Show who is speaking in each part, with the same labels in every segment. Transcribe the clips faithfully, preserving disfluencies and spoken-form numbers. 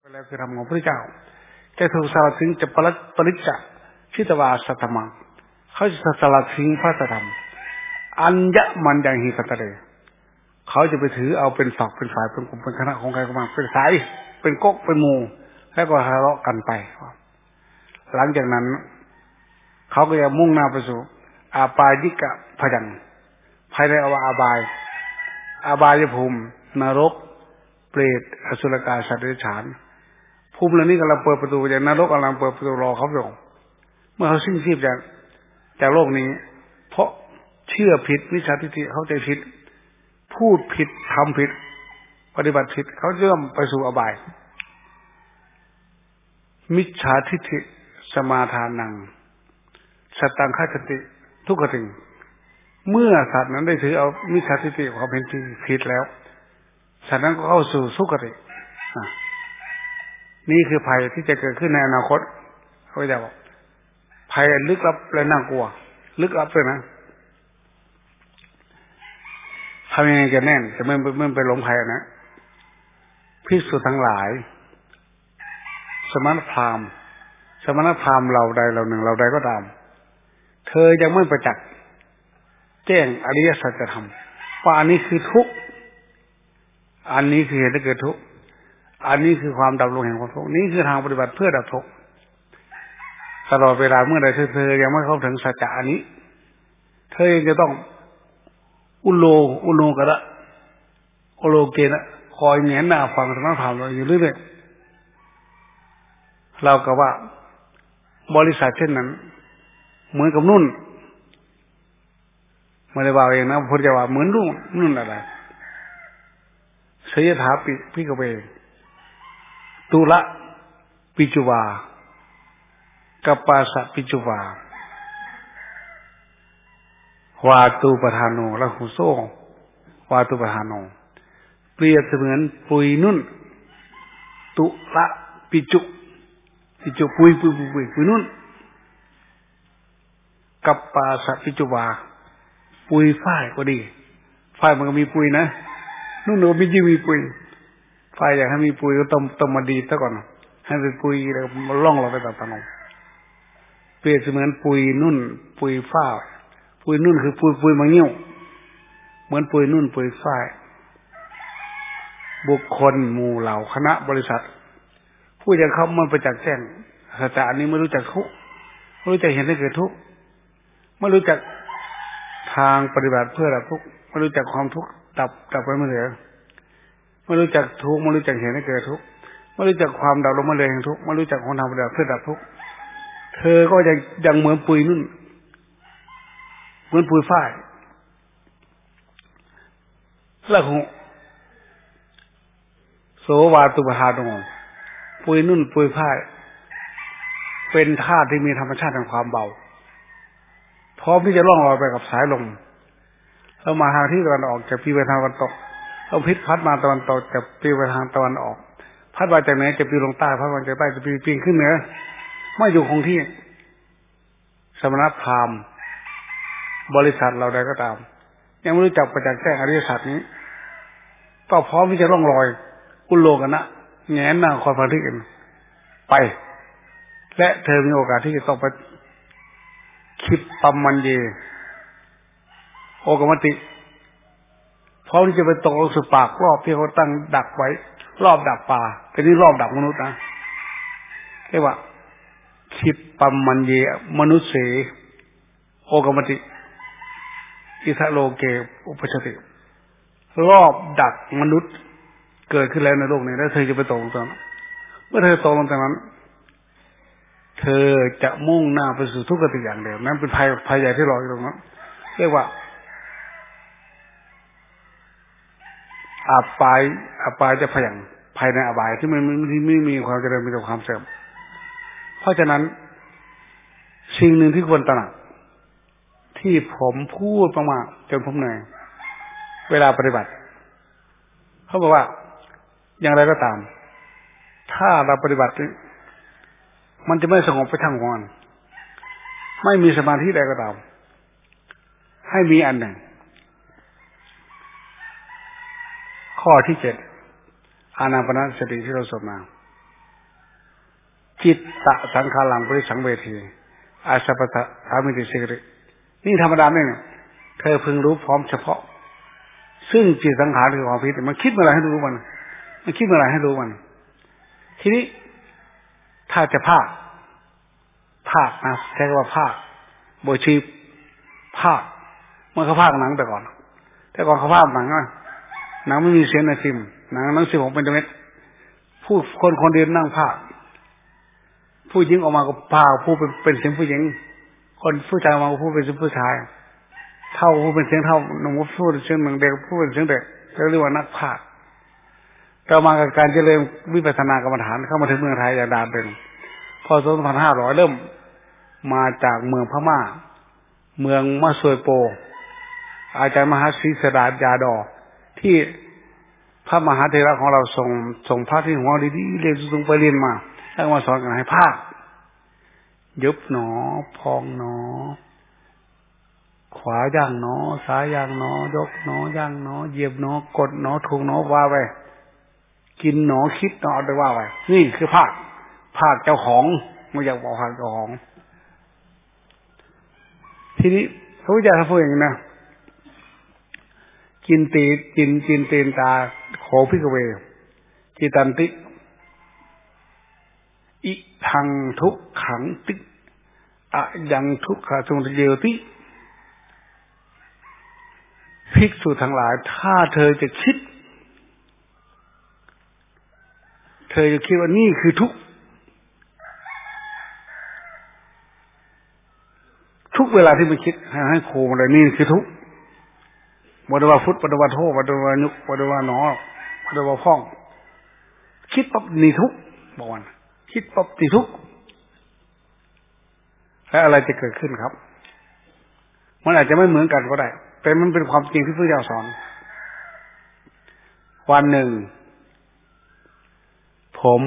Speaker 1: แล้วคือธรรมของพระเจ้าแต่ถูกสลัดทิ้งจะปริปริจจะชิตวาสัตมังเขาจะสลัดทิ้งพระธรรมอัญญมันยังหิกัตเรเขาจะไปถือเอาเป็นฝักเป็นฝ่ายเป็นกลุ่มเป็นคณะของใครของมันเป็นสายเป็นก๊กเป็นหมู่แล้วก็ทะเลาะกันไปหลังจากนั้นเขาก็จะมุ่งหน้าไปสู่อาปายิกะพยัญภายในอวอบายอบายภูมินรกเปรตอสุรกายสัตว์เดรัจฉานภูมิเหล่านี้กำลังเปิดประตูจากนรกกำลังเปิดประตูรอเขาอยู่เมื่อเขาสิ้นชีพจากจากโลกนี้เพราะเชื่อผิดมิจฉาทิฏฐิเข้าใจผิดพูดผิดทำผิดปฏิบัติผิดเขาเริ่มไปสู่อบายมิจฉาทิฏฐิสมาทานังสัตตังฆาติทุกขติเมื่อสัตว์นั้นได้ถือเอามิจฉาทิฏฐิความเป็นจริงผิดแล้วสัตว์นั้นก็เข้าสู่สุคตินี่คือภัยที่จะเกิดขึ้นในอนาคตเขาจะบอกภัยลึกลับและน่ากลัวลึกลับเลยนะทำยังไงกันแน่นจะไม่ไม่ไปหลงภัยนะภิกษุทั้งหลายสมณพราหมณ์สมณพราหมณ์เราใดเราหนึ่งเราใดก็ตามเธอยังไม่ประจักษ์แจ้งอริยสัจธรรมว่าอันนี้คือทุกข์อันนี้คือเหตุให้เกิดทุกข์อันนี้คือความดับลงแห่งความทุกข์นี้คือทางปฏิบัติเพื่อดับทุกข์ตลอดเวลาเมื่อใดเธอยังไม่เข้าถึงสัจจะอันนี้เธอจะต้องอุโลอุโลกะระอุโลเกนะคอยเหนียนหน้าฟังสมณพราหมณ์เราอยู่เรื่อยๆเราก็ว่าบริษัทเช่นนั้นเหมือนกับนุ่นไม่ได้ว่าเองนะพุทธเจ้าว่าเหมือนนุ่นนุ่นอะไรเสยถาปิพิกเวตุละปิจุวากัปปาสะปิจุวาวาตุปทานโนละหุโซวาตุปทานโนเปรียบเสมือนปุยนุ่นตุละปิจุปิจุปุยปุยปุยปุยปุยนุ่นกัปปาสะปิจุวาปุยฝ้ายก็ดีฝ้ายมันก็มีปุยนะนุ่นก็มีจีมีปุยฝ้ายอยากให้มีปุยก็ต้มต้มมาดีซะก่อนให้เป็นปุยแล้วมันล่องเราไปแบบตะนงเปรียบเสมือนปุยนุ่นปุยฝ้ายปุยนุ่นคือปุยปุยมังยิ้วเหมือนปุยนุ่นปุยฝ้ายบุคคลหมู่เหล่าคณะบริษัทผู้จะเข้ามาประจักษ์แจ้งสัจจะอันนี้ไม่รู้จักทุกข์ไม่รู้จักเห็นให้เกิดทุกข์ไม่รู้จักทางปฏิบัติเพื่อดับทุกข์ไม่รู้จักความทุกข์ดับดับไปไม่เหลือไม่รู้จักทุกข์ไม่รู้จักเห็นให้เกิดทุกข์ไม่รู้จักความดับลงมาเลยแห่งทุกข์ไม่รู้จักความทำปฏิบัติเพื่อดับทุกข์เธอก็จะยังเหมือนปุยนุ่นเหมือนปุยฝ้ายละหุโสวาตุปทานโนปุยนุ่นปุยฝ้ายเป็นธาตุที่มีธรรมชาติแห่งความเบาพร้อมที่จะล่องลอยไปกับสายลมแล้วมาทางที่ตะวันออกจะปีไปทางตะวันตกเอาพิษพัดมาตะวันตกจะปีไปทางตะวันออกพัดมาจากไหนจะปีลงใต้พัดมาจากใต้จะปีปีขึ้นเหนือไม่อยู่คงที่สมณพราหมณ์บริษัทเราใดก็ตามยังไม่รู้จักประจักษ์แจ้งอริยสัจนี้ก็พร้อมที่จะล่องลอยอุโลกนะแงนหน้าคอยพันธิกันไปและเธอมีโอกาสที่จะต้องไปคิดปัมมันเยโอกมติพร้อมที่จะไปตกลงสู่ปากรอบที่เขาตั้งดักไว้รอบดักป่าแต่นี่รอบดักมนุษย์นะเรียกว่าคิดปัมมันเยมนุษย์เสโอกมติอิทะโลเกอุปชติรอบดักมนุษย์เกิดขึ้นแล้วในโลกนี้แล้วเธอจะไปตกลงตรงนั้นเมื่อเธอตกลงตรงนั้นเธอจะมุ่งหน้าไปสู่ทุกขติอย่างเดียวนั้นเป็นภัยภัยใหญ่ที่รออยู่ตรงนั้นเรียกว่าอาปายอาปายจะพยังภายในอบายที่มันที่ไม่มีความเจริญมีแต่ความเสื่อมเพราะฉะนั้นสิ่งหนึ่งที่ควรตระหนักที่ผมพูดมากๆจนผมเหนื่อยเวลาปฏิบัติเขาบอกว่าอย่างไรก็ตามถ้าเราปฏิบัติมันจะไม่สงบไปทั้งวันไม่มีสมาธิใดก็ตามให้มีอันหนึ่งข้อที่เจ็ดอานาปานสติที่เราสวดมาจิตตะสังขารังปริสังเวทีอาสัพพะสามิติสิกรินี่ธรรมดาเนี่ยเธอพึงรู้พร้อมเฉพาะซึ่งจิตสังขารคือความคิดมันคิดเมื่อไรให้รู้มันมันคิดเมื่อไรให้รู้มันทีนี้ถ้าจะภาคภาคนะใช้คำว่าภาคโบชีภาคเมื่อเขาภาคหนังแต่ก่อนแต่ก่อนเขาภาคหนังนะหนังไม่มีเสียงในฟิล์มหนังหนังสิบหกเป็นตัวเม็ดผู้คนคนเดียวนั่งภาคผู้หญิงออกมาก็ภาคผู้เป็นเป็นเสียงผู้หญิงคนผู้ชายออกมาก็ผู้เป็นเสียงผู้ชายเท่าผู้เป็นเสียงเท่าหนุ่มผู้เป็นเสียงหนึ่งเด็กผู้เป็นเสียงเด็กเรียกว่านักภาคต่อมากับการเจริญวิปัสสนากรรมฐานเข้ามาถึงเมืองไทยอย่างดาเป็นพศสองพันห้าร้อยเริ่มมาจากเมืองพม่าเมืองมะซวยโปอาจารย์มหาศรีสดาญาดอที่พระมหาเถระของเราส่งส่งพระที่หัวดีๆเรียนสูงไปเรียนมาแล้วมาสอนกันให้ภาคยุบหนอพองหนอขวาย่างหนอซ้ายย่างหนอยกหนอย่างหนอเหยียบหนอกดหนอถูกหนอว่าไปกินหนอคิดหนอเอาไปว่าไปนี่คือภาคภาคเจ้าของไม่อยากบอกภาคเจ้าของทีนี้พระพุทธเจ้าพูดอย่างนี้นะกินตีกินกินเตนตาโขพิกเวจิตันติอิทังทุกขังติอะยังทุกขสมุทเยติภิกษุทั้งหลายถ้าเธอจะคิดเธอจะคิดว่านี่คือทุกทุกเวลาที่มันคิดให้โคมันเลยนี่คือทุกวัดวาฟุตวัดวาโทวัดวานุวัดวาหนอวัดวาพ่องคิดปั๊บนี่ทุกบอกว่าคิดปั๊บนี่ทุกแล้วอะไรจะเกิดขึ้นครับมันอาจจะไม่เหมือนกันก็ได้แต่มันเป็นความจริงที่พระเจ้าสอนวันหนึ่งผม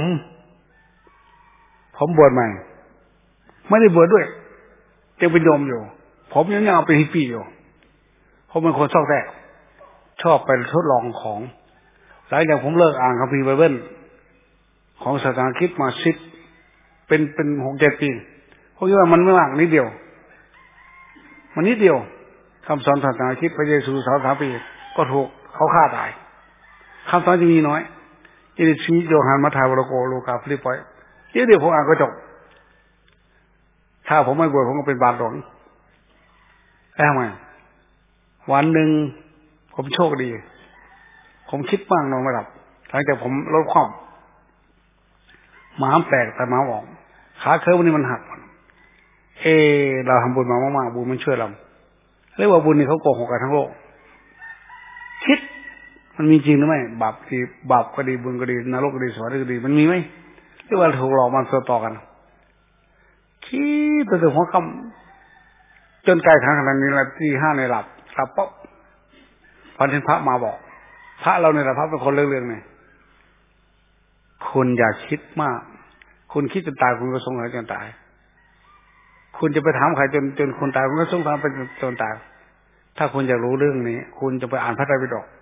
Speaker 1: ผมบวชใหม่ไม่ได้บวชด้วยยังเป็นโยมอยู่ผมยังยังเป็นฮิปปี้อยู่ผมเป็นคนชอบแรกชอบไปทดลองของหลังจากผมเลิกอ่านคัมภีร์ไบเบิลของศาสนาคริสต์มาสิบเป็นเป็นหกเจ็ดปีผมคิดว่ามันไม่มากนิดเดียวมันนิดเดียวคำสอนศาสนาคริสต์พระเยซูสอนสามปีก็ถูกเขาฆ่าตายคำสอนจะมีน้อยยินดีชีโยฮันมัทธิวมาระโกลูกาฟิลิปปอยเดี๋ยวเดี๋ยวผมอ่านก็จบถ้าผมไม่บวชผมก็เป็นบาปหลวงแล้วทำไมวันหนึ่งผมโชคดีผมคิดมากนอนไม่หลับหลังจากผมลดความม้ามแตกแต่ม้าบอกขาเคิร์ฟวันนี้มันหักเออเราทำบุญมามากๆบุญมันช่วยเราเรียกว่าบุญนี่เขาโกหกกันทั้งโลกคิดมันมีจริงหรือไม่บาปที่บาปก็ดีบุญก็ดีนรกก็ดีสวรรค์ก็ดีมันมีไหมเรียกว่าถูกหลอกมันต่อกันคิดไปถึงหัวค่ำจนใกล้ทางขนาดนี้ละที่ห้าในหลับหลับป๊อบพันธิพระมาบอกพระเราเนี่ยพระเป็นคนเรื่องๆเนี่ยคุณอย่าคิดมากคุณคิดจนตายคุณก็สงสัยจนตายคุณจะไปถามใครจนจนคนตายคุณก็สงสัยไปจนตายถ้าคุณอยากรู้เรื่องนี้คุณจะไปอ่านพระไตรปิฎก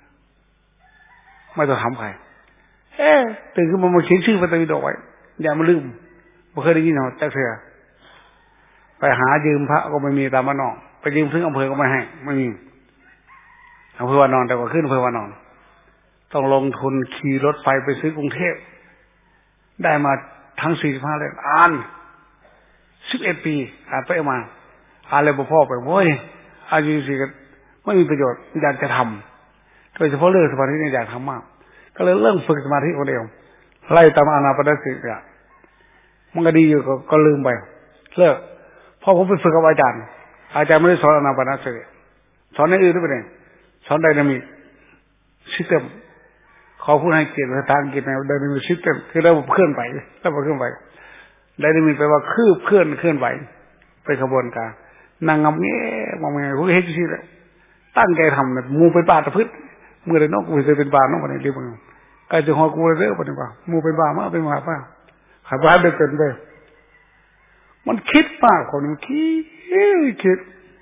Speaker 1: ไม่ต้องถามใครเอ๊ะตื่นขึ้นมามาเขียนชื่อพระไตรปิฎกไว้อย่ามาลืมไม่เคยได้ยินหรอกแต่เถอะไปหายืมพระก็ไม่มีตามบ้านนอกไปยืมถึงอำเภอก็ไม่ให้ไม่มีอำเภอวานอนแต่ว่าขึ้นอำเภอวานอนต้องลงทุนขี่รถไฟไปซื้อกรุงเทพได้มาทั้งสี่สิบห้าเล่มอ่านสิบเอ็ดปีอ่านไปมาอ่านเลยพ่อไปโว้ยอายุสี่ก็ไม่มีประโยชน์อยากจะทำโดยเฉพาะเรื่องสมาธิเนี่ยอยากทำมากก็เลยเริ่มฝึกสมาธิคนเดียวไล่ตามอานาปานสติอ่ะมันก็ดีอยู่ก็ก็ลืมไปเลิกพอผมไปฝึกกับอาจารย์อาจารย์ไม่ได้สอนอานาปานสติสอนในอื่นด้วยไปเลยสอนไดนามิกซิสเต็มเขาพูดให้เกียรติภาษาอังกฤษในไดนามิกซิสเต็มคือระบบเคลื่อนไหวระบบเคลื่อนไหวไดนามิกแปลว่าคืบเคลื่อนเคลื่อนไหวเป็นขบวนการนางงำเงี้ยมองยังไงพวกเฮจิเลยตั้งใจทำเนี่ยมูเป็นบาตะพืชเมื่อไรนกกูจะเป็นบาน้องคนนี้เรียกว่าใครจะหอกูเลยเด้อปฏิบัติมูเป็นบามาเป็นบาป้าขับร้านเดินเกินไปมันคิดมากคนมันคิดคิด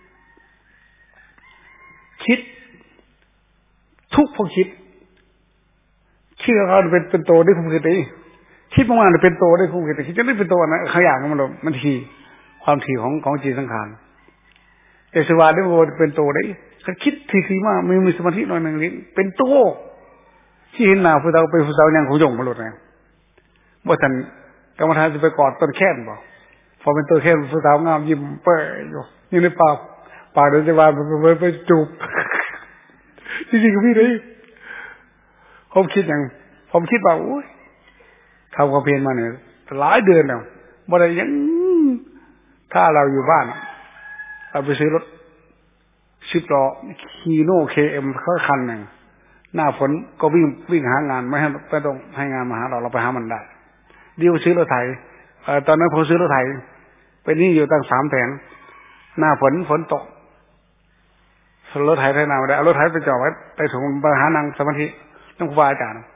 Speaker 1: คิดทุกพอคิดเชื่อเขาเป็นเป็นโตได้ผมคือตีคิดมากๆเป็นตัวได้คู่คิดแต่คิดจะได้เป็นตัวนะขยะมันมันทีความถี่ของของจิตสังขารแต่สวาได้เป็นตัวได้เขาคิดทีๆมากมีมีสมาธิหน่อยหนึ่งนี้เป็นตัวที่เห็นหน้าผู้เฒ่าไปผู้สาวยังขยงมาหลุดไงบ่ทันกรรมฐานจะไปกอดต้นแค้นบ่พอเป็นตัวแค้นผู้สาวงามยิ้มเป้ยอยู่นี่ในปากปากเดินจะวานไปไปจูบจริงๆก็พี่เลยผมคิดอย่างผมคิดว่าโอ้ยทำความเพียรมาเนี่ยหลายเดือนแล้วบ่ได้ยังถ้าเราอยู่บ้านเราไปซื้อรถสิบล้อฮีโน่เคเอ็มเขาคันหนึ่งหน้าฝนก็วิ่งวิ่งหางานไม่ให้ไม่ต้องให้งานมาหาเราเราไปหามันได้เดี๋ยวซื้อรถไถตอนนั้นผมซื้อรถไถเป็นหนี้อยู่ตั้งสามแสนหน้าฝนฝนตกรถไถไถนาไม่ได้เอารถไถไปจอดไว้ไปส่งไปหานางสมาธิต้องครูบาอาจารย์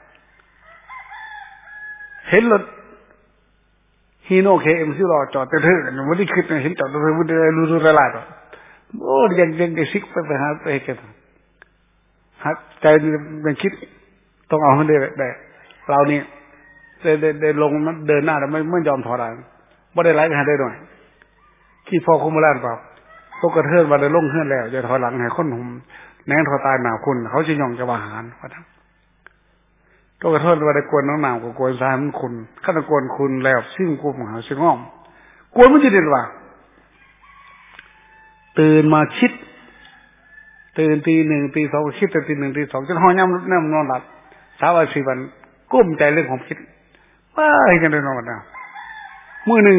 Speaker 1: เห็นรถฮีโน่เคเอ็มซื้อรอจอดเถื่อนวันนี้คิดเห็นจอดเถื่อนวันนี้รู้รู้ละลายต่อโอ้ยังยังจะซิกไปไปหาไปเก็บฮะใจยังคิดต้องเอาให้ได้ได้เรานี่ได้ได้ได้ลงเดินหน้าแต่ไม่ไม่ยอมถอยหลังไม่ได้ไล่ไปหาได้หน่อยที่พ่อคุมแลนเปล่าตกกระเทือนมาได้ลงเฮือนแล้วจะถอยหลังให้คนหุ่มแน่นถอยตายหนาวคุณเขาจะยองจะวาหารว่าทั้งตกกระเทือนมาได้กวนน้องหนาวกับกวนสายมันคุณข้าตะกวนคุณแล้วซึ่งกูมหาซึ่งอ้อมกวนมันจะเด็ดว่าตื่นมาคิดตื่นตีหนึ่งตีสองคิดแต่ตีหนึ่งตีสองจนห้อยย่ำน้ำนอนหลับสามวันสี่วันกุ้มใจเรื่องของคิดว่าให้กันเลยนอนนะมือหนึ่ง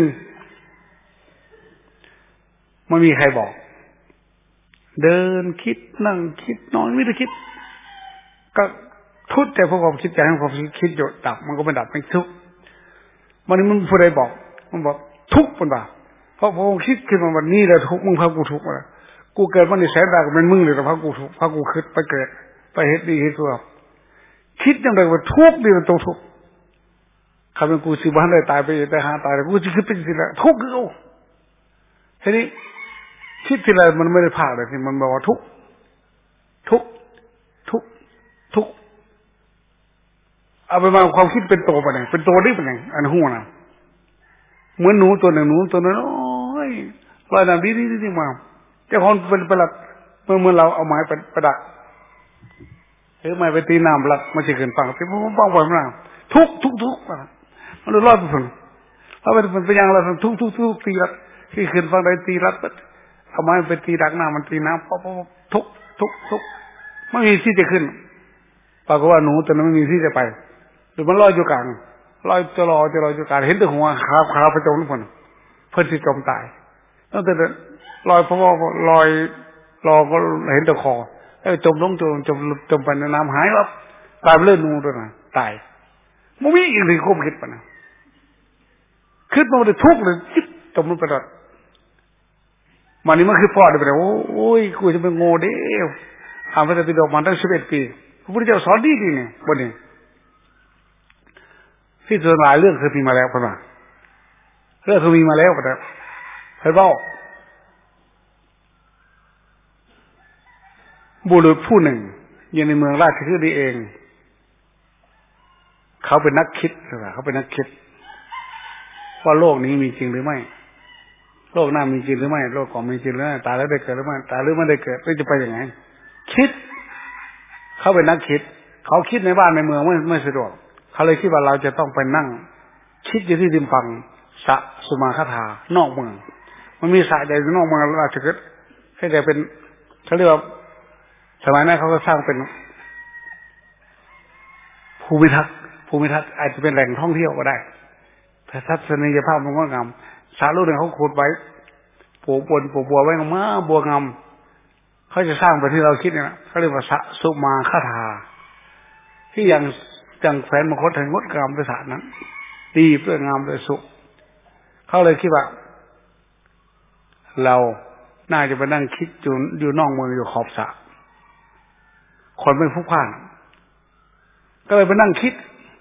Speaker 1: ไม่มีใครบอกเดินคิดนั่งคิดนอนไม่ได้คิดก็ทุกข์แต่พวกความคิดใจให้ความคิดหยุดดับมันก็ไม่ดับไม่ทุกข์วันนี้มันผู้ใดบอกมันบอกทุกข์มันบ่าเพราะพอคิดขึ้นมาวันนี้แล้วทุกข์มึงพากูทุกข์มากูเกิดวันนี้แสนดาก็เป็นมึงเลยแต่พากูทุกข์พากูคิดไปเกิดไปเฮ็ดดีเฮ็ดชั่วคิดอย่างไรว่าทุกข์ดีมันต้องทุกข์คำเป็นกูสิบ้านเลยตายไปแต่หาตายแล้วกูจะคิดเป็นสิละทุกข์คือกูทีนี้คิดทีไรมันไม่ได้ผ่าเลยทีมันบอกว่าทุกข์ทุกข์ทุกข์ทุกข์เอาไปมาความคิดเป็นตัวไปไหนเป็นตัวได้เป็นไงอันหัวนะเหมือนหนูตัวหนึ่งหนูตัวนั้นโอ้ยลอยน้ำดีดีดีมาเจ้าของเป็นประหลัดเมื่อเมื่อเราเอาไม้ไปประดักหรือไม้ไปตีน้ำประหลัดมาเฉื่อยฟังที่ผมบ้องไปมาทุกทุกทุกมันรอดไปผลเพราะเป็นเป็นอย่างเราทุกทุกทุกตีรัดที่ขึ้นฟังได้ตีรัดเอาไม้ไปตีดักน้ำมันตีน้ำป๊อปป๊อปทุกทุกทุกไม่มีที่จะขึ้นปรากฏว่าหนูตัวนั้นไม่มีที่จะไปหรือมันลอยอยู่กลางลอยจะลอยจะลอยอยู่กลางเห็นแต่หัวขาขาไปจมทุกคนเพื่อนที่จมตายตั้งแต่ลอยเพราะว่าลอยรอก็เห็นแต่คอไอ้จมลงจมจมจมไปในน้ำหายแล้วตายไปเลื่อนนูด้วยนะตายมันมีอีกที่ควบคิดปะนะคิดมาเลยทุกข์เลยจิ๊บจมลงไปแล้วมันนี่มันคือพ่อเดี๋ยวไปโอ้ยกูจะเป็นโง่เด้ออ่านพระไตรปิฎกมาตั้งสิบเอ็ดปีพระพุทธเจ้าสอนดีดีเนี่ยบนนี้ที่ส่วนหลายเรื่องเคยมีมาแล้วคนว่าเรื่องเคยมีมาแล้วก็ได้เคยบอกบุรุษผู้หนึ่งอยู่ในเมืองราชคฤห์เองเขาเป็นนักคิดใช่ไหมเขาเป็นนักคิดว่าโลกนี้มีจริงหรือไม่โลกหน้ามีจริงหรือไม่โลกก่อนมีจริงหรือไม่ตายแล้วได้เกิดหรือไม่ตายหรือไม่ได้เกิดแล้วจะไปยังไงคิดเขาเป็นนักคิดเขาคิดในบ้านในเมืองไม่ไม่สะดวกเขาเลยคิดว่าเราจะต้องไปนั่งคิดอยู่ที่ริมฝั่งสระสุมาคธานอกเมืองมันมีสระใหญ่นอกเมืองราชคฤห์ให้แต่เป็นเขาเรียกว่าสมัยนั้นเขาก็สร้างเป็นภูมิทัศน์ภูมิทัศน์อาจจะเป็นแหล่งท่องเที่ยวก็ได้แต่ทัศนียภาพมันก็งามสาลูกหนึ่งเขาขุดไว้ปลูกบนปลูกบัวไว้งามบัวงามเขาจะสร้างไปที่เราคิดเนี่ยนะเขาเรียกว่าสระสุมาคธาที่อย่างจังแฝนมงคลถึงงดงามด้วยสระนั้นดีเพื่องามด้วยสุขเขาเลยคิดว่าเราน่าจะไปนั่งคิดอยู่อยู่นอกเมืองอยู่ขอบสระคนไม่พลุกพล่านก็เลยไปนั่งคิด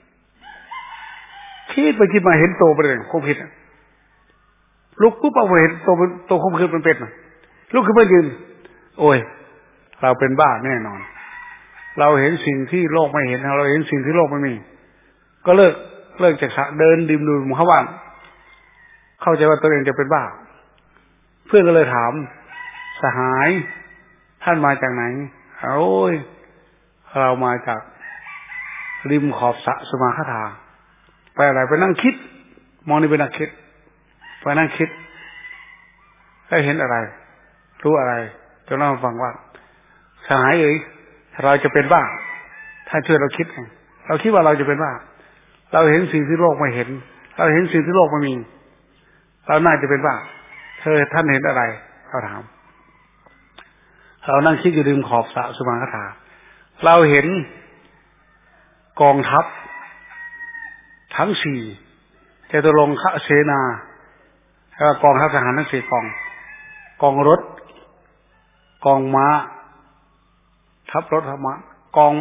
Speaker 1: คิดไปคิดมาเห็นโตไปเลยคมคิดลุกปุ๊บเอาไปเห็นโตโตคมคิดมันเป็นลุกขึ้นมายืนโอ้ยเราเป็นบ้าแน่นอนเราเห็นสิ่งที่โลกไม่เห็นเราเห็นสิ่งที่โลกไม่มีก็เลิกเลิกจากสระเดินดิมดูเข้าบ้านเข้าใจว่าตัวเองจะเป็นบ้าเพื่อนก็เลยถามสหายท่านมาจากไหนโอ้ยเรามาจากริมขอบสระสุมาคธาไปอะไรไปนั่งคิดมองนี่ไปนั่งคิดไปนั่งคิดได้เห็นอะไรรู้อะไรจะเล่าให้ฟังว่าสหายเอ๋ยเราจะเป็นบ้าถ้าช่วยเราคิดเราคิดว่าเราจะเป็นบ้าเราเห็นสิ่งที่โลกไม่เห็นเราเห็นสิ่งที่โลกไม่มีเราน่าจะเป็นบ้าเธอท่านเห็นอะไรเขาถามเรานั่งคิดอยู่ริมขอบสระสุมาคธาเราเห็นกองทัพทั้งสี่จตุรงคเสนาแล้วกองทัพทหารทั้งสี่กองกองรถกองม้าทัพรถทัพม้ากอง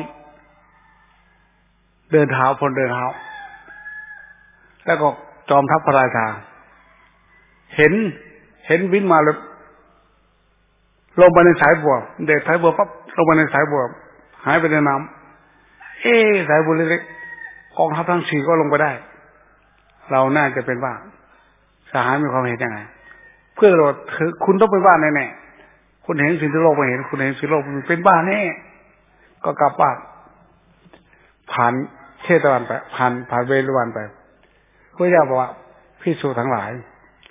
Speaker 1: เดินเท้าพลเดินเท้าแล้วก็จอมทัพพระราชาเห็นเห็นวินมาเลยลงไปในสายบัวเด็กสายบัวปั๊บลงไปในสายบัวหายไปในน้ำเอ๊ะสายบัวเล็กๆกองทัพทั้งสี่ก็ลงไปได้เราน่าจะเป็นบ้าสหายมีความเห็นยังไงเพื่อเราคือคุณต้องเป็นบ้าแน่ๆคุณเห็นสิ่งที่โลกไม่เห็นคุณเห็นสิ่งโลกมันเป็นบ้าแน่ก็กลับบ้านผ่านเทตวันไปผ่านผ่านเวรุวันไปพระเจ้าบอกว่าภิกษุทั้งหลาย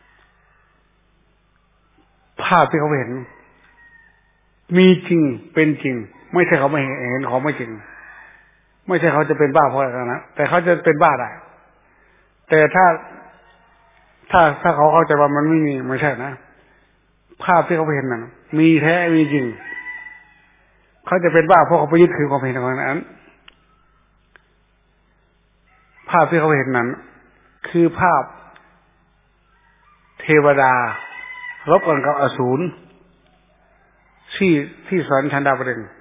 Speaker 1: ภาพที่เขาเห็นมีจริงเป็นจริงไม่ใช่เขาไม่เห็นของไม่จริงไม่ใช่เขาจะเป็นบ้าเพราะอะไรนะแต่เขาจะเป็นบ้าได้แต่ถ้าถ้าถ้าเขาเข้าใจว่ามันไม่มีไม่ใช่นะภาพที่เขาเห็นนั้นมีแท้มีจริงเขาจะเป็นบ้าเพราะเขาไปยึดถือความเห็นของนั้นภาพที่เขาเห็นนั้นคือภาพเทวดารบกันกับอสูรที่ที่สอนชันดาบดิน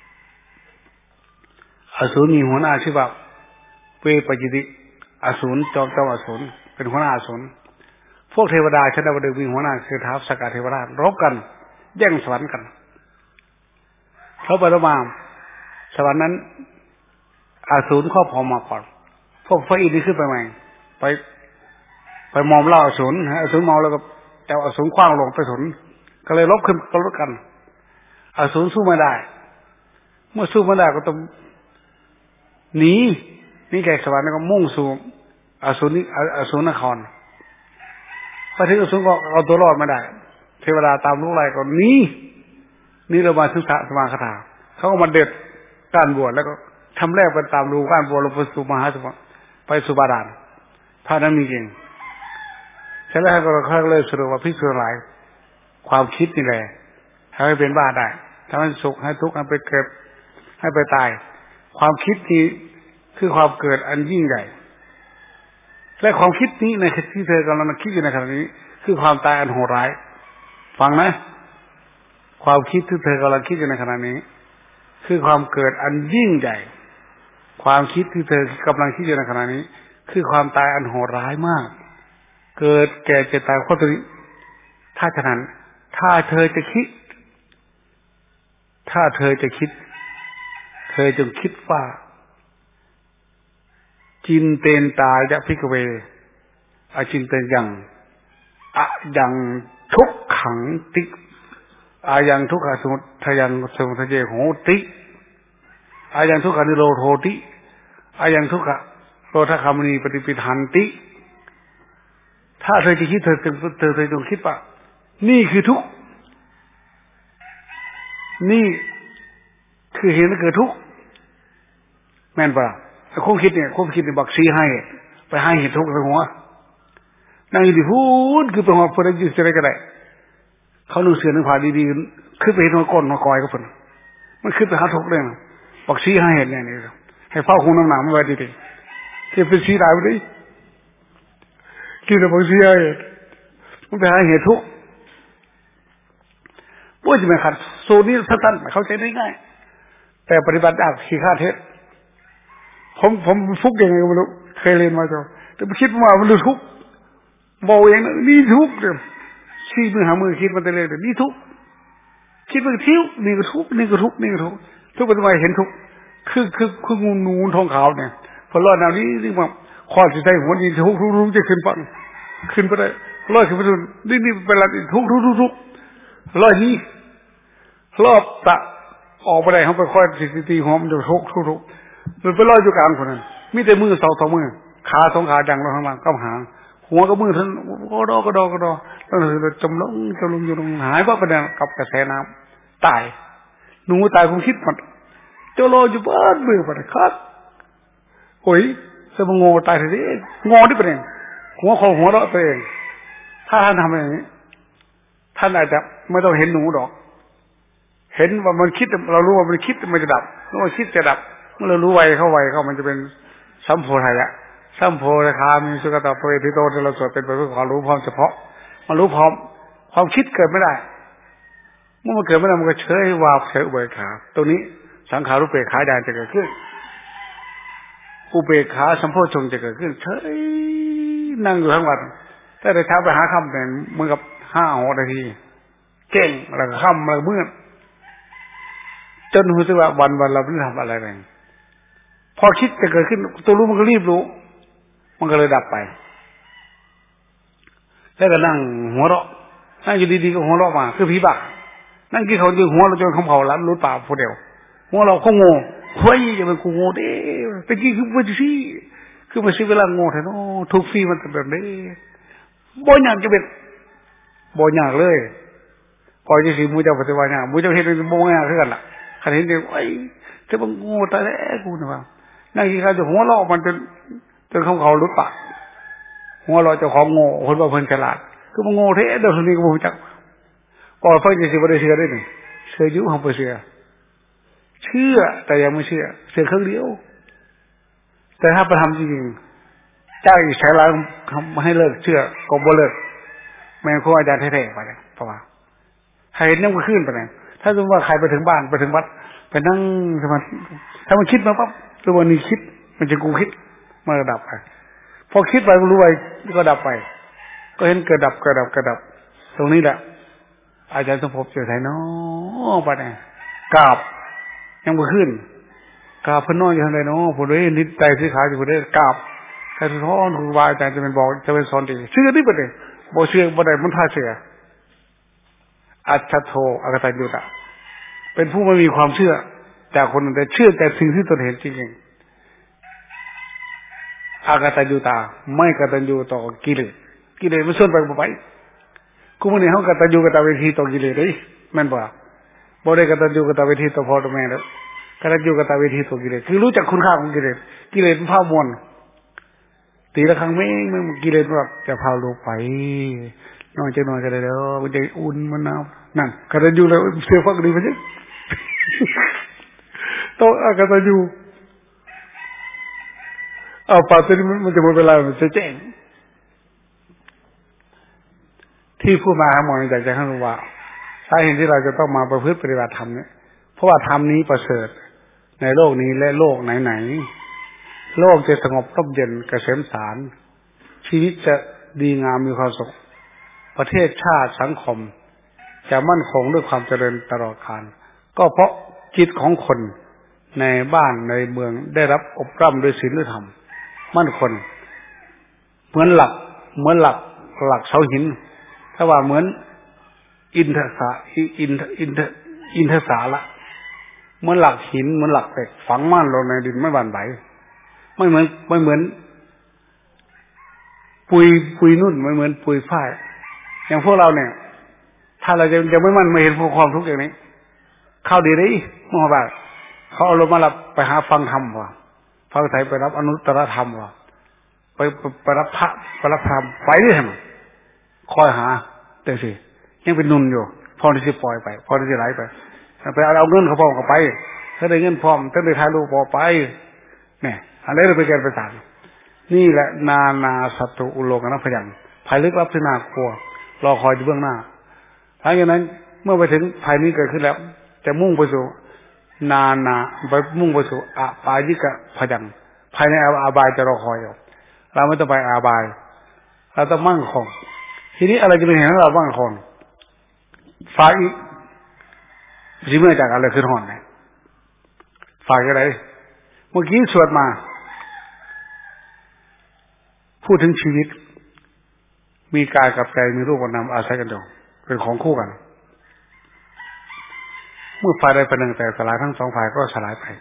Speaker 1: อสูรมีหัวหน้าชื่อว่าเวปจิติอสูรจอมเจ้าอสูรเป็นหัวหน้าอสูรพวกเทวดาชันดาบดินมีหัวหน้าคือท้าวสกาเทวราชรบกันแย่งสวรรค์กันเขาไปแล้วมาสวรรค์นั้นอสูรครอบครองมาก่อนพวกพระอินทร์ขึ้นไปใหม่ไปไปมอมเล่าอสูรอสูรเมาแล้วก็แต่อสูรคว้างลงไปสนก็เลยลบขึ้นก็ลบกันอสูรสู้ไม่ได้เมื่อสู้ไม่ได้ก็ต้องหนีนี่แกสวรรค์ก็มุ่งสู่อสูรนี่อสูรนครพอถึงอสูรก็เอาตัวรอดไม่ได้เทวดาตามลูกไล่ก็หนีนี่เรามาศึกษาสมาคธาเขาก็มาเด็ดก้านบัวแล้วก็ทำแรกไปตามรูก้านบัวลงไปสู่มหาสมุทรไปสู่บาดาลถ้านั้นมีจริงเสร็จแล้วก็เขาเลยสรุปว่าภิกษุหลายความคิดนี่แหละทำให้เป็นบ้าได้ทำให้สุขให้ทุกข์ให้ไปเกิดให้ไปตายความคิดที่คือความเกิดอันยิ่งใหญ่และความคิดนี้ในที่เธอกำลังคิดอยู่ในขณะนี้คือความตายอันโหดร้ายฟังนะความคิดที่เธอกำลังคิดอยู่ในขณะนี้คือความเกิดอันยิ่งใหญ่ความคิดที่เธอกำลังคิดอยู่ในขณะนี้คือความตายอันโหดร้ายมากเกิดแก่เจ็บตายข้อตัวนี้ถ้าฉะนั้นถ้าเธอจะคิดถ้าเธอจะคิดเธอจงคิดว่าจินเตนตายะภิกขเวอจินเตนยังอะยังทุกขังติอายังทุกขสมุทยังสมุทเยโหติอายังทุกขนิโรโธติอายังทุกขโรธคามณีปฏิปิทันติถ้าเธอจะคิดเธอเธอเธอเธอจงคิดว่านี่คือทุกข์นี่คือเห็นแล้วเกิดทุกข์แม่นปะความคิดเนี่ยความคิดเนี่ยบักซีให้ไปให้เห็นทุกข์ในหัวนั่งอยู่ที่พูดคือเป็นหัวพอได้ยินอะไรก็ได้เขาหนึ่งเสือหนึ่งผ่าดีๆขึ้นไปเห็นหัวก้นหัวกอยก็ผลมันขึ้นไปหาทุกข์เลยนะบักซีให้เห็นเนี่ยนี่ให้เฝ้าคุมน้ำหนักไม่ไว้ดีๆที่เป็นซีได้ไปดิกินแต่บักซีให้มันไปหาเห็นทุกข์ว่าจะไม่ขัดโซนี้สั้นๆเข้าใจได้ง่ายแต่ปฏิบัติยากขี้ข้าเท็จผมผมฟุกยังไงก็ไม่รู้เคยเรียนมาจ้ะแต่คิดว่ามันรู้ทุกบอกเองนี่ทุกเนี่ยชี้มือหามือคิดมันแต่เลยแต่นี่ทุกคิดมันทิ้วนี่ก็ทุกนี่ก็ทุกนี่ก็ทุกทุกปัจจุบันเห็นทุกคือคือคืองูนูนทองขาวเนี่ยพอรอดแนวนี้นี่ว่าข้อที่ใส่หัวนี่ทุกทุกทุกจะขึ้นปังขึ้นไปได้ร้อยขึ้นไปดูนี่นี่เป็นอะไรทุกทุกทุกทุกร้อยนี้รอบตะออกไปได้เขาไปค่อยตีตีหัวมันจะทุกทุกทุกมันไปร้อยอยู่กลางคนนั้นมีแต่มือสองสองมือขาสองขาดังลงข้างล่างก็หางหัวกับมือท่านก็ดอก็ดอก็ดอต้องเลยจมลงจมลงอยู่ตรงหายเพราะประเด็นกับกระแสน้ำตายหนูตายคงคิดมันเจ้าโลอยู่บ้านเบื่อไปครับโอ้ยสมงโง่ตายทีนี้งอที่ประเด็นหัวคอหัวเราะตัวเองถ้าท่านทำอย่างนี้ท่านอาจจะไม่ต้องเห็นหนูดอกเห็นว่ามันคิดเรารู้ว่ามันคิดมันจะดับเมื่อคิดจะดับเมื่อเรารู้ไวเข้าไวเข้ามันจะเป็นสัมโพธายะสัมโพธคามีสุกตาโพธิโตที่เราสวดเป็นไปเพื่อความรู้พร้อมเฉพาะมันรู้พร้อมความคิดเกิดไม่ได้เมื่อมันเกิดไม่ได้มันก็เฉยวาบเฉยอุเบกขาตรงนี้สังขารุเปกขาญาณจะเกิดขึ้นอุเบกขาสัมโพชฌงค์จะเกิดขึ้นเฉยนั่งอยู่ทั้งวันแต่ในเช้าไปหาค่ำเนี่ยเหมือนกับห้าหกนาทีเก่งแล้วก็ค่ำแล้วมืดจนรู้สึกว่าวันวันเราไม่ได้ทำอะไรเลยพอคิดจะเกิดขึ้นตัวรู้มันก็รีบรู้มันก็เลยดับไปแล้วก็นั่งหัวเราะนั่งอยู่ดีๆก็หัวเราะมาคือผีบ้านั่งกินเขาอยู่หัวเราจนเขาเผาล้ำรู้ป่าผู้เดียวหัวเราเขาโง่เฮ้ยอย่าเป็นกูโง่เด้ไปกินคือไปสิคือไปซื้อเวลาโง่แท้เนาะทุกฟรีมันเป็นแบบนี้บ่อยากจะเป็นบ่อยากเลยก่อนจะสิมูเจ้าปฏิวัติเนี่ยมูเจ้าเห็นเป็นบ่อยากขึ้นกันล่ะขันเห็นเด็กไอ้เจ้าบังโง่ตายแล้วกูนะว่านั่งกินข้าวจะหัวเราะมันจนจนเขาเขารู้ป่ะหัวเราะเจ้าของโง่คนว่าเพิ่นฉลาดคือมันโง่แท้เดี๋ยวนี้ก็บ่รู้จักก่อนเพิ่นจะสิบ่ได้เชื่อได้นี่เชื่ออยู่เฮาบ่เชื่อเชื่อแต่ยังไม่เชื่อเชื่อครั้งเดียวแต่ถ้าไปทำจริงๆเจ้าอีกใช้ล้างทำให้เลิกเชื่อก็บ่เลิกแม่นครูอาจารย์แท้ๆไปเนี่ยเพราะว่าใครเห็นนั่งก็ขึ้นไปเนี่ยถ้าสมมติว่าใครไปถึงบ้านไปถึงวัดไปนั่งสมาธิถ้ามันคิดมาปั๊บตัววันนี้คิดมันจะกูคิดมันก็ดับไปพอคิดไปมันรู้ไปก็ดับไปก็เห็นเกิดดับเกิดดับเกิดดับตรงนี้แหละอาจารย์สมภพเจอไทยน้อไปเนี่ยกราบยังบ่ขึ้นกราบเพิ่นน้อยอยู่ทางใดเนาะผู้ใดนิดใจสิขาอยู่ผู้ใดกราบใครสอนครูบาอาจารย์จะเป็นบอกจะเป็นสอนดีเชื่อดิบ่ได้บ่เชื่อบ่ได้มันท่าเชื่ออัจฉโทอกตัญญูตะเป็นผู้ไม่มีความเชื่อแต่คนแต่เชื่อแต่สิ่งที่ตนเห็นจริงๆอกตัญญูตาไม่กตัญญูต่อกิเลสกิเลสมันส่วนไปบ่ไปกูมื้อนี้เฮากตัญญูกตเวทีต่อกิเลสเด้แม่นบ่บ่ได้กตัญญูกตเวทีต่อพ่อต่อแม่แล้วกตัญญูกตเวทีต่อกิเลสคือรู้จักคุณค่าของกิเลสกิเลสมันพามวลตีละครั้งแม่งมันกิเลสแบบจะพาลงไปน้อยจะน้อยก็ได้เด้อมันจะอุ่นมันหนาวนั่นกตัญญูแล้วเสือฟักดีมั้ยโตอกตัญญูเอาป่าตัวนี้มันจะหมดเวลามันจะแจ้งที่พูดมาทั้งหมดอยากจะให้รู้ว่าสาเหตุที่เราจะต้องมาประพฤติปฏิบัติธรรมเนี่ยเพราะว่าธรรมนี้ประเสริฐในโลกนี้และโลกไหนๆโลกจะสงบร่มเย็นเกษมสารชีวิตจะดีงามมีความสุขประเทศชาติสังคมจะมั่นคงด้วยความเจริญตลอดกาลก็เพราะจิตของคนในบ้านในเมืองได้รับอบรมโดยศีลธรรมมั่นคงเหมือนหลักเหมือนหลักหลักเสาหินถ้าว่าเหมือนอินทสาอินอินอินทสาละเหมือนหลักหินเหมือนหลักเหล็กฝังมั่นลงในดินไม่หวั่นไหวไม่เหมือนไม่เหมือนปุยปุยนุ่นไม่เหมือนปุยฝ้ายอย่างพวกเราเนี่ยถ้าเราจะจะไม่มั่นไม่เห็นพวกความทุกข์อย่างนี้เข้าดีเลยมั่วบ้าเขาเอาลงมาหลับไปหาฟังธรรมว่ะฟังไทยไปรับอนุตตรธรรมว่ะไปไปรับพระไปรับธรรมไปดิทำไมคอยหาแต่สิยังเป็นนุ่นอยู่พอที่จะปล่อยไปพอที่จะไหลไปไปเอาเอาเงินเขาพร้อมกับไปถ้าได้เงินพร้อมถ้าได้ทายลูกพอไปเนี่ยอะไรเราไปแกนไปสั่งนี่แหละนานาสัตตุอุโลกนัพยัญภายลึกลับที่น่ากลัวรอคอยอยู่เบื้องหน้าหลังจากนั้นเมื่อไปถึงภายนี้เกิดขึ้นแล้วจะมุ่งไปสู่นานาไปมุ่งไปสู่อปายิกะพยัญภายในอาบายจะรอคอยอยู่เราไม่ต้องไปอาบายเราต้องมั่งคงทีนี้อะไรจะเป็นเหตุให้เรามั่งคงฝากอีกสิเมื่อจากอะไรขึ้นห่อนไหนฝากอะไรเมื่อกี้สวดมาพูดถึงชีวิตมีกายกับใจมีรูปกับนามอาศัยกันอยู่เป็นของคู่กันเมื่อฝ่ายใดฝ่ายหนึ่งแต่สลายทั้งสองฝ่ายก็สลายไป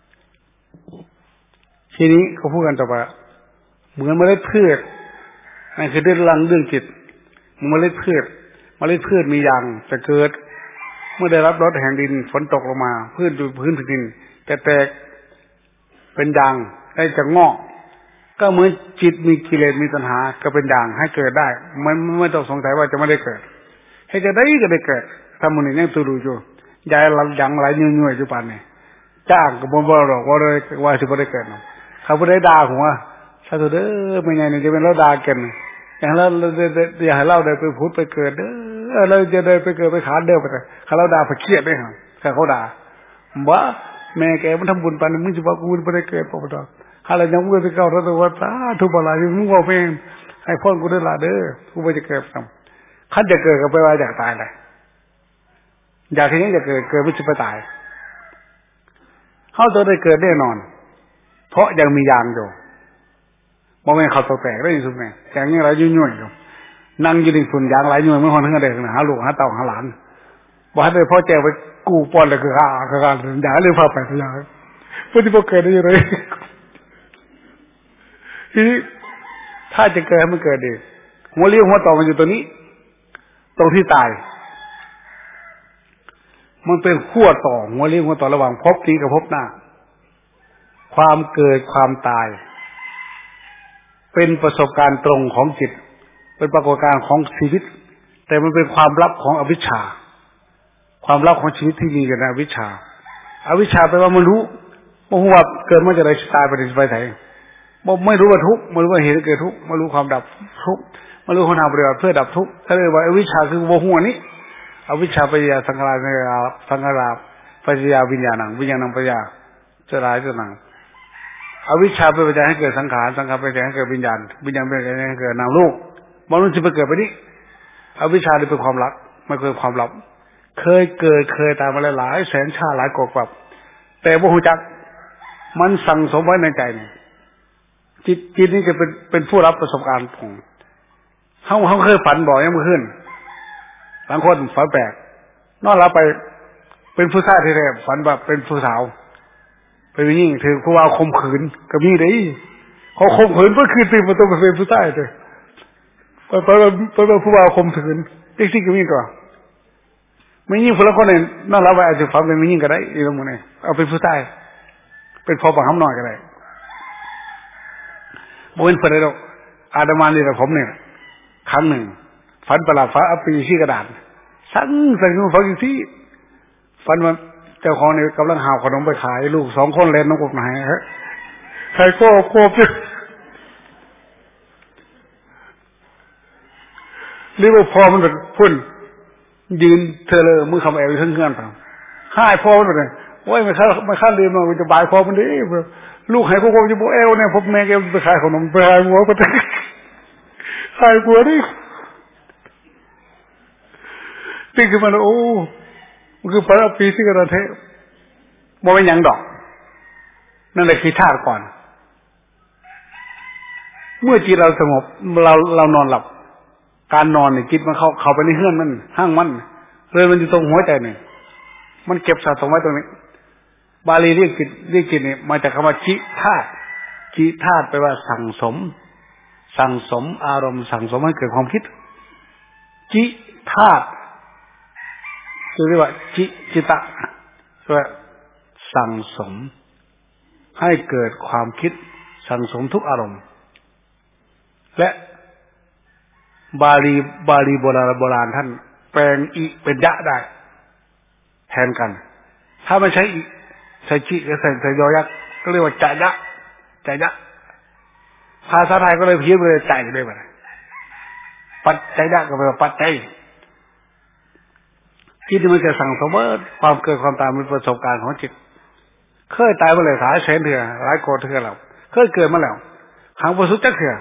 Speaker 1: ทีนี้เขาพูดกันต่อไปเหมือนเมล็ดพืชนั่นคือเรื่องรังเรื่องจิตเมล็ดพืชเมล็ดพืชมีอย่างจะเกิดเมื่อได้รับรสแห่งดินฝนตกลงมาพืชดูพื้นแผ่นดินแต่แตกเป็นด่างได้จะงอกก็เหมือนจิตมีกิเลสมีตัณหาก็เป็นด่างให้เกิดได้มันไม่ต้องสงสัยว่าจะไม่ได้เกิดให้จะได้ก็ได้เกิดถ้ามันยังตูดูอยู่ยายหลังยังไหลยุ่ยๆอยู่ป่านนี้จ้างก็บ่บ่หรอกว่าเลยว่าสิบ่ได้เกิดเขาบ่ได้ด่าหัวซะเด้อไม่ไงนี่จะเป็นเราด่ากันอย่างเราอย่าให้เราได้ไปพูดไปเกิดเด้อเราจะได้ไปเกิดไปขาเด้อไปเขาเราด่าไปเครียดได้ห่าถ้าเขาด่าบ่แม่แกมันทำบุญปานนี้มึงสิว่ากูบ่ได้เกิดบ่ดอกอะไรยังมึงไปเก่าตัวว่าสาธุบ่หลายมึงว่าเองให้พ้นกูได้ล่ะเด้อกูบ่จะเกิดนำคันจะเกิดก็ไปว่าอยากตายแหละอยากที่นี้จะเกิดเกิดไม่ใช่ไปตายเขาจะได้เกิดแน่นอนเพราะยังมียางอยู่บ่แม่นเขาตัวแตกได้สุดแม่แต่ยังไรยุ่ยๆอยู่นั่งอยู่ในฝุ่นยางไหลยุ่ยเมื่อคนทั้งได้หาลูกหาเต่าหาหลานบ่ให้ได้พ่อแจไปกูป้อนเลยคืออ่าคือการอย่าเลยพาไปอย่างเพิ่นสิบ่เกิดได้เลยทีนี้ถ้าจะเกิดมันเกิดดิหัวเลี้ยวหัวต่อมันอยู่ตัวนี้ตรงที่ตายมันเป็นขั้วต่อหัวเลี้ยวหัวต่อระหว่างภพนี้กับภพหน้าความเกิดความตายเป็นประสบการณ์ตรงของจิตเป็นปรากฏการณ์ของชีวิตแต่มันเป็นความลับของอวิชชาความลับของชีวิตที่มีอยู่ในอวิชชาอวิชชาแปลว่ามันรู้บ่ฮู้ว่าเกิดมาจากไหนตายไปที่ไปไหนบ่ไม่รู้ว่าทุกข์ไม่รู้ว่าเหตุเกิดทุกข์ไม่รู้ความดับทุกข์ไม่รู้คนทางปฏิบัติเพื่อดับทุกข์ถ้าเรียกว่าอวิชชาคือบ่ฮู้อันนี้อวิชชาปัญญาสังขารสังขารสังขารปัญญาวิญญาณังวิญญาณังปัญญาจรายจนังอวิชชาเป็นปัจจัยให้เกิดสังขารสังขารเป็นปัจจัยให้เกิดวิญญาณวิญญาณเป็นปัจจัยให้เกิดนามรูปมนุษย์จะไปเกิดไปนี้อวิชชาเป็นความลับไม่เคยความลับเคยเกิดเคยตายมาหลายแสนชาติหลายกว่าแต่บ่ฮู้จักมันสั่งสมไว้ในใจนี่จิตจิตนี้จะเป็นเป็นผู้รับประสบการณ์ของเฮาเฮาเคยฝันบ่อยยังบ่ขึ้นบางคนฝันแปลกนอนหลับไปเป็นผู้ชายแท้ๆฝันแบบเป็นผู้สาวเป็นยิ่งถือผู้ว่าข่มขืนก็มีได้เขาข่มขืนเมื่อคืนตื่นมาต้องเป็นผู้ชายเด้อไปไปไปผู้ว่าข่มขืนจริงๆก็มีก็ไม่ยิ่งคนละคนเนี่ยนอนหลับไปอาจจะฝันเป็นไม่ยิ่งก็ได้อีกตรงนี้เอาเป็นผู้ชายเป็นพอบังคับหน่อยก็ได้บ่เป็นเพิ่นได้ดอกอาตมานี่แหละผมเนี่ยครั้งหนึ่งฝันประหลาดฟ้าเอาปีชี้กระดาษสั่งสั่งฝันอยู่ที่ฝันว่าเจ้าของเนี่ยกำลังหาขนมไปขายลูกสองคนเล่นน้องกบไหนฮะใครก็โคบรีบว่าพอมันแบบพุ่นยืนเธอเลยมือคำแอวอยู่ทั้งเงื่อนไปให้พ่อมันเลยโอ้ยไม่ข้าไม่ข้าลืมมันจะบายพ่อมันดิลูกให้พวกผมจะโบเอวเนี่ยพบแม่แกไปขายขนมไปขายหัวไปขายหัวดิตีขึ้นมาแล้วโอ้มันคือพระปีที่กระเทบ่เป็นยังดอกนั่นแหละคือธาตุก่อนเมื่อจิตเราสงบเราเรานอนหลับการนอนเนี่ยจิตมันเข้าเข้าไปในเฮือนมันห้างมันเลยมันอยู่ตรงหัวใจเนี่ยมันเก็บสะสมไว้ตรงนี้บาลีเรียกจิตเรียกจิตเนี่ยมาจากคำว่าจิธาตุจิธาตุแปลว่าสั่งสมสั่งสมอารมณ์สั่งสมให้เกิดความคิดจิธาตุเรียกว่าจิจิตะแปลว่าสั่งสมให้เกิดความคิดสั่งสมทุกอารมณ์และบาลีบาลีโบราณโบราณท่านแปลงอิเป็นยะได้แทนกันถ้าไม่ใช้อิใช้จิก็ใส่ใส่ยอยักษ์ก็เรียกว่าจะยะจะยะภาษาไทยก็เลยเพี้ยนไปเลยใจเลยไปปัจจัยยะก็แปลว่าปัจจัยจิตที่มันจะสั่งสมว่าความเกิดความตายเป็นประสบการณ์ของจิตเคยตายมาเลยหลายแสนเถื่อหลายโกรธเถื่อแล้วเคยเกิดมาแล้วครั้งประสุดจักเถื่อ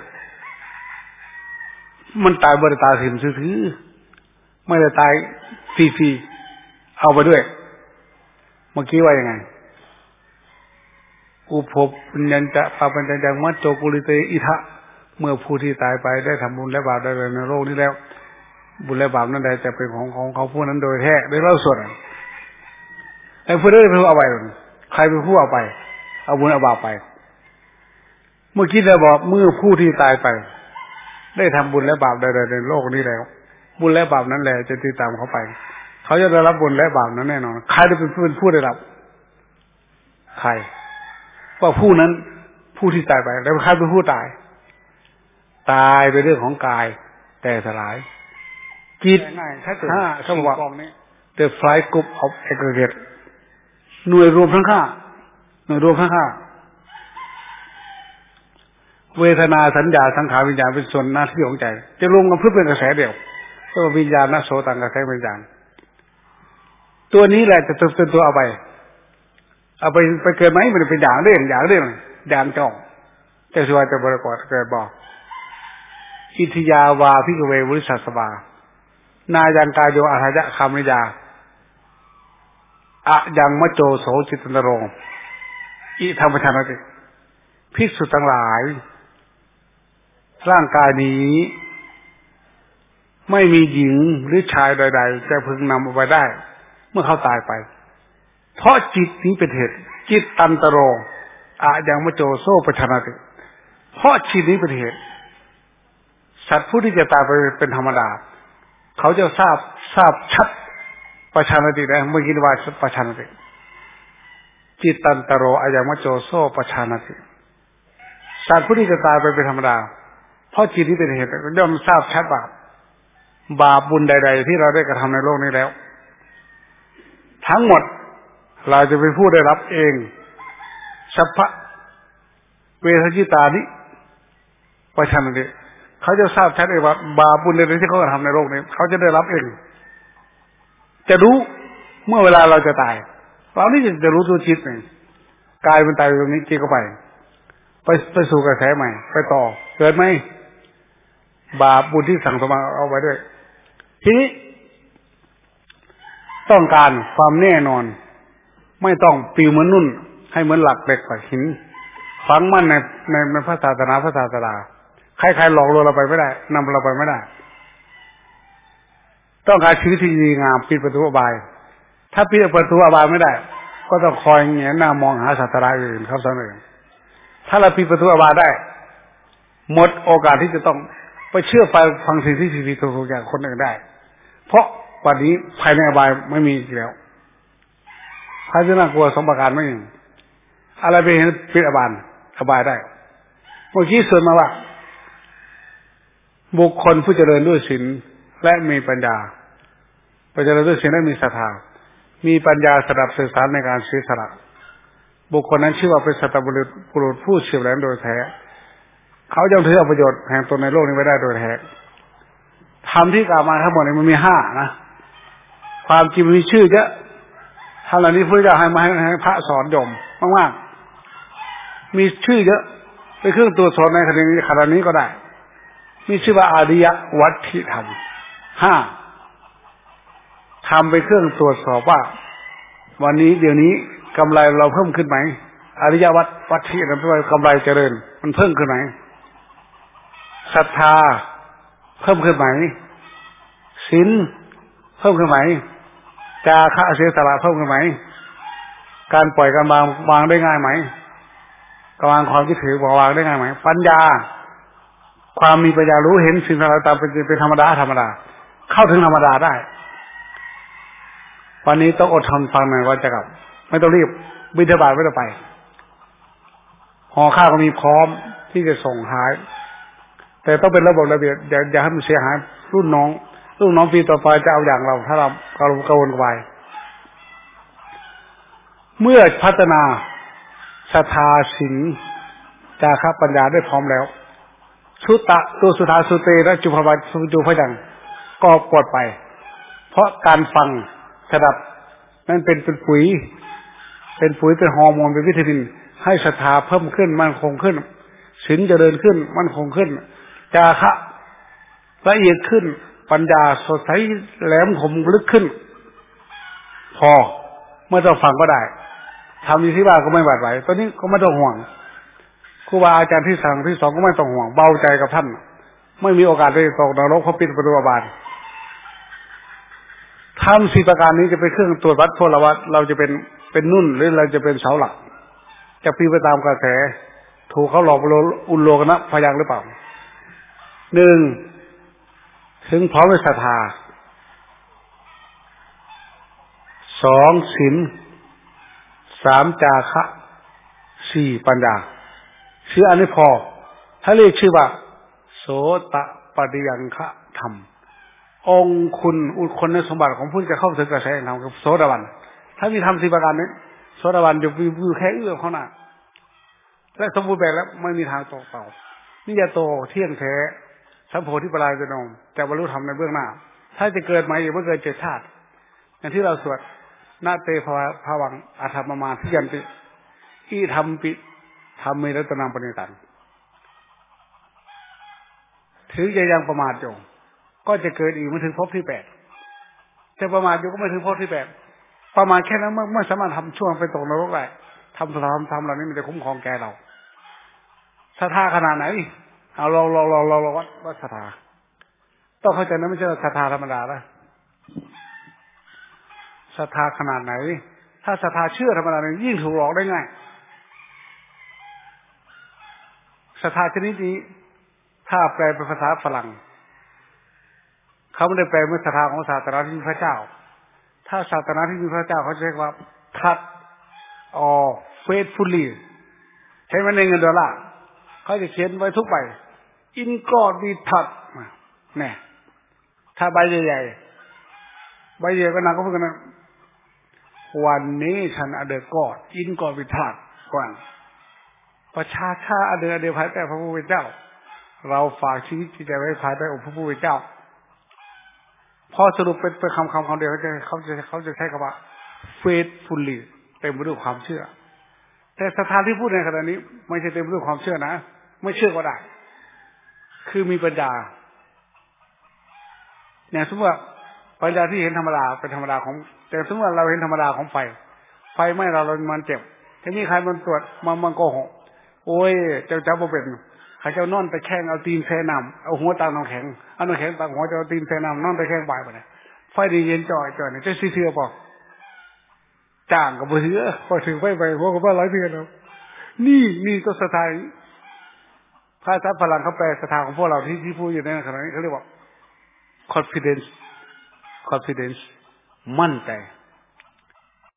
Speaker 1: มันตายบริตายสิมซื้อไม่ได้ตายฟรีๆเอาไปด้วยเมื่อกี้ว่ายังไงอุปภพปัญญจะปาปัญญยังมัจโจกุลิเตอิทะเมื่อผู้ที่ตายไปได้ทำบุญและบาปได้ในโลกนี้แล้วบุญและบาปนั้นใดจะเป็นของของเขาผู้นั้นโดยแท้โดยเล่าส่วนไอ้ผู้ได้เป็นผู้เอาไปใครเป็นผู้เอาไปเอาบุญเอาบาปไปเมื่อกี้เราบอกเมื่อผู้ที่ตายไปได้ทำบุญและบาปใดๆในโลกนี้แล้วบุญและบาปนั้นแหละจะติดตามเขาไปเขาจะได้รับบุญและบาปนั้นแน่นอนใครจะเป็นผู้เป็นผู้ได้รับใครว่าผู้นั้นผู้ที่ตายไปแล้วใครเป็นผู้ตายตายเป็นเรื่องของกายแต่สลายจิตห้าเขาบอกว่า the five group of aggregate หน่วยรวมทั้งห้าหน่วยรวมทั้งห้าเวทนาสัญญาสังขารวิญญาณเป็นส่วนหน้าที่ของใจจะรวมกันเพื่อเป็นกระแสเดียวเรียกว่าวิญญาณนโสตังกระแสวิญญาณตัวนี้แหละจะเป็นตัวเอาไปเอาไปไปเกิดไหมมันเป็นอย่างเรื่องอย่างเรื่องอย่างจ้องแต่ส่วนจะบริกรเกิดบอกอิทิยาวาพิกเววุริสัสวานายังกายโยอาหายะคำนิยาอะยังมโจโสจิตตนโรงอิธรรมชานติภิกษุทั้งหลายร่างกายนี้ไม่มีหญิงหรือชายใดๆจะพึงนำเอาไปได้เมื่อเขาตายไปเพราะจิตนี้เป็นเหตุจิตตันตโรอะยังมโจโสปชานติเพราะจิตนี้เป็นเหตุสัตว์ผู้ที่จะตายไปเป็นธรรมดาเขาจะทราบทราบชัดปชานติได้เมื่อกี้ว่าปชานติจิตตันตโรอะยังมโจโสปชานติสัตว์ผู้ที่จะตายไปเป็นธรรมดาเพราะจิตนี้เป็นเหตุย่อมทราบชัดบาปบาปบุญใดๆที่เราได้กระทำในโลกนี้แล้วทั้งหมดเราจะเป็นผู้ได้รับเองสัพพะเวทจิตานิปชานติเขาจะทราบชัดเองว่าบาปบุญใดๆที่เขากระทำในโลกนี้เขาจะได้รับเองจะรู้เมื่อเวลาเราจะตายเรานี่จะรู้ตัวจิตเองกายมันตายตรงนี้จิตก็ไปไปไปสู่กระแสใหม่ไปต่อเกิดไหมบาปบุญที่สั่งสมมาเอาไว้ด้วยทีนี้ต้องการความแน่นอนไม่ต้องปิวเหมือนนุ่นให้เหมือนหลักเหล็กกับหินฝังมั่นในในในพระศาสนาพระศาสดาใครๆหลอกลวงเราไปไม่ได้นำเราไปไม่ได้ต้องการชีวิตที่ดีงามปิดประตูอบายถ้าปิดประตูอบายไม่ได้ก็ต้องคอยแงนหน้ามองหาศาสนาอื่นครับท่านเองถ้าเราปิดประตูอบายได้หมดโอกาสที่จะต้องไปเชื่อไปฟังสิ่งที่ผิดถูกอย่างคนอื่นได้เพราะวันนี้ภายในอบายไม่มีอีกแล้วภายในน่ากลัวสมประการไม่มีอะไรไปเห็นปิดอบายอบายได้เมื่อกี้ส่วนมาว่าบุคคลผู้เจริญด้วยศีลและมีปัญญาผู้เจริญด้วยศีลและมีศรัทธามีปัญญาสดับสื่อสารในการเสียสละบุคคลนั้นชื่อว่าเป็นสัตบุรุษบุรุษผู้เฉียบแหลมโดยแท้เขาย่อมถือเอาประโยชน์แห่งตนในโลกนี้ไว้ได้โดยแท้ธรรมที่กล่าวมาทั้งหมดนี้มันมีห้านะความจริงมีชื่อเยอะทำเหล่านี้พระเจ้าให้มาให้พระสอนโยมมากๆมีชื่อเยอะเป็นเครื่องตรวจสอบในคดีนี้ขณะนี้ก็ได้มีชื่อว่าอริยวัตถิธรรมห้าทำเป็นเครื่องตรวจสอบว่าวันนี้เดี๋ยวนี้กำไรเราเพิ่มขึ้นไหมอริยวัตวัตถินั้นแปลว่ากำไรเจริญมันเพิ่มขึ้นไหมศรัทธาเพิ่มขึ้นไหมศีลเพิ่มขึ้นไหมจาคะเสียสละเพิ่มขึ้นไหมการปล่อยการวางวางได้ง่ายไหมการวางความคิดถือวางได้ง่ายไหมปัญญาความมีปัญญารู้เห็นสิ่งต่างๆตามเป็นเป็นธรรมดาธรรมดาเข้าถึงธรรมดาได้วันนี้ต้องอดทนฟังหน่อยว่าจะกลับไม่ต้องรีบบิณฑบาตไม่ต้องไปห่อข้าวก็มีพร้อมที่จะส่งหายแต่ต้องเป็นระบบระเบียบอย่าอย่าให้มันเสียหายรุ่นน้องรุ่นน้องปีต่อไปจะเอาอย่างเราถ้าเราเรากระวนกระวายเมื่อพัฒนาศรัทธาศีลจาคะปัญญาได้พร้อมแล้วสุตตะตัวสุทาสุเตและจุภวัตสุจุพยังก็ปลดไปเพราะการฟังสดับนั่นเป็นเป็นปุ๋ยเป็นปุ๋ยเป็นฮอร์โมนเป็นวิตามินให้ศรัทธาเพิ่มขึ้นมั่นคงขึ้นศีลเจริญขึ้นมั่นคงขึ้นจาคะละเอียดขึ้นปัญญาสดใสแหลมคมลึกขึ้นพอเมื่อเราฟังก็ได้ทำอยู่ที่บ้านก็ไม่หวาดไหวตอนนี้ก็ไม่ต้องห่วงครูบาอาจารย์ที่สั่งที่สองก็ไม่ต้องห่วงเบาใจกับท่านไม่มีโอกาสได้ตกนรกเพราะปิดประตูอบายทำสี่ประการนี้จะเป็นเครื่องตรวจวัดพวกเราว่าเราจะเป็นเป็นนุ่นหรือเราจะเป็นเสาหลักจะปีไปตามกระแสถูกเขาหลอกอุลโลกนะพยังหรือเปล่าหนึ่งถึงพร้อมด้วยศรัทธาสองศีลสามจาคะสี่ปัญญาชื่ออันนี้พอถ้าเรียกชื่อว่าโสตปฏิยังคะธรรมองคุณอุคนในสมบัติของผู้จะเข้าถึงกระแสแห่งธรรมคือโสดาบันถ้ามีธรรมสี่ประการนี้โสดาบันจะวิวแค่เอื้อมเข้าหน้าและสมบูรณ์แบบแล้วไม่มีทางตกเต่านี่จะโตเที่ยงแท้สัมโพธิปรายจะนองแต่บรรลุธรรมในเบื้องหน้าถ้าจะเกิดมาอีกไม่เกินเจ็ดชาติอย่างที่เราสวดนาเตภวภวังอาธรรมมาทิยันติอิธรรมปิธรรมเมรัตนังปณิตังถึงจะยังประมาทอยู่ก็จะเกิดอีกไม่ถึงภพที่แปดจะประมาทอยู่ก็ไม่ถึงภพที่แปดประมาทแค่นั้นเมื่อไม่สามารถทำช่วงไปตกนรกได้ทำทำทำเหล่านี้มันจะคุ้มครองแกเราศรัทธาขนาดไหนเอาเราเราเราเราวัดวัดศรัทธาต้องเข้าใจนะไม่ใช่ศรัทธาธรรมดานะศรัทธาขนาดไหนถ้าศรัทธาเชื่อธรรมดาเนี่ยยิ่งถูกหลอกได้ง่ายศรัทธาชนิดนี้ถ้าแปลเป็นภาษาฝรั่งเขาไม่ได้แปลเป็นศรัทธาของศาสนาที่มีพระเจ้าถ้าศาสนาที่มีพระเจ้าเขาเรียกว่า trust or faithfully ใช้มันในเงินดอลลาร์เขาจะเขียนไว้ทุกใบ in God we trust เนี่ยถ้าใบใหญ่ๆใบใหญ่ก็หนักก็พูดกันนะวันนี้ฉันอเดอร์กอด in God we trust ก่อนประชาชาอเดอร์อเดอร์ภายใต้พระผู้เป็นเจ้าเราฝากชีวิตจิตใจไว้ภายใต้องค์พระผู้เป็นเจ้าพอสรุปเป็นเป็นคำคำคำเดียวเขาจะเขาจะเขาจะใช้คำว่า faithfully เต็มไปด้วยความเชื่อแต่ศรัทธาที่พูดในขณะนี้ไม่ใช่เต็มไปด้วยความเชื่อนะไม่เชื่อก็ได้คือมีปัญญาเนี่ยสมมติว่าปัญญาที่เห็นธรรมดาเป็นธรรมดาของแต่สมมติว่าเราเห็นธรรมดาของไฟไฟไหม้เราเรามันเจ็บทีนี้ใครมันตรวจมันมันโกหกโอ้ยเจ้าเจ้าบ่เป็นเขาเจ้านอนตะแคงเอาตีนแช่น้ำเอาหัวตาน้ำแข็งเอาน้ำแข็งตาหัวจะเอาตีนแช่น้ำนอนตะแคงบ่ายไปเนี่ยไฟดีเย็นจ่อยจ่อยเนี่ยจะซีเทือบอกจ้างกับเสือพอถึงไฟไปหัวกับว่าร้อยเทือแล้วนี่นี่ก็ศรัทธาภาษาฝรั่งเขาแปลศรัทธาของพวกเราที่ที่พูดอยู่ในขณะนี้เขาเรียกว่า confidence confidence มั่นใจ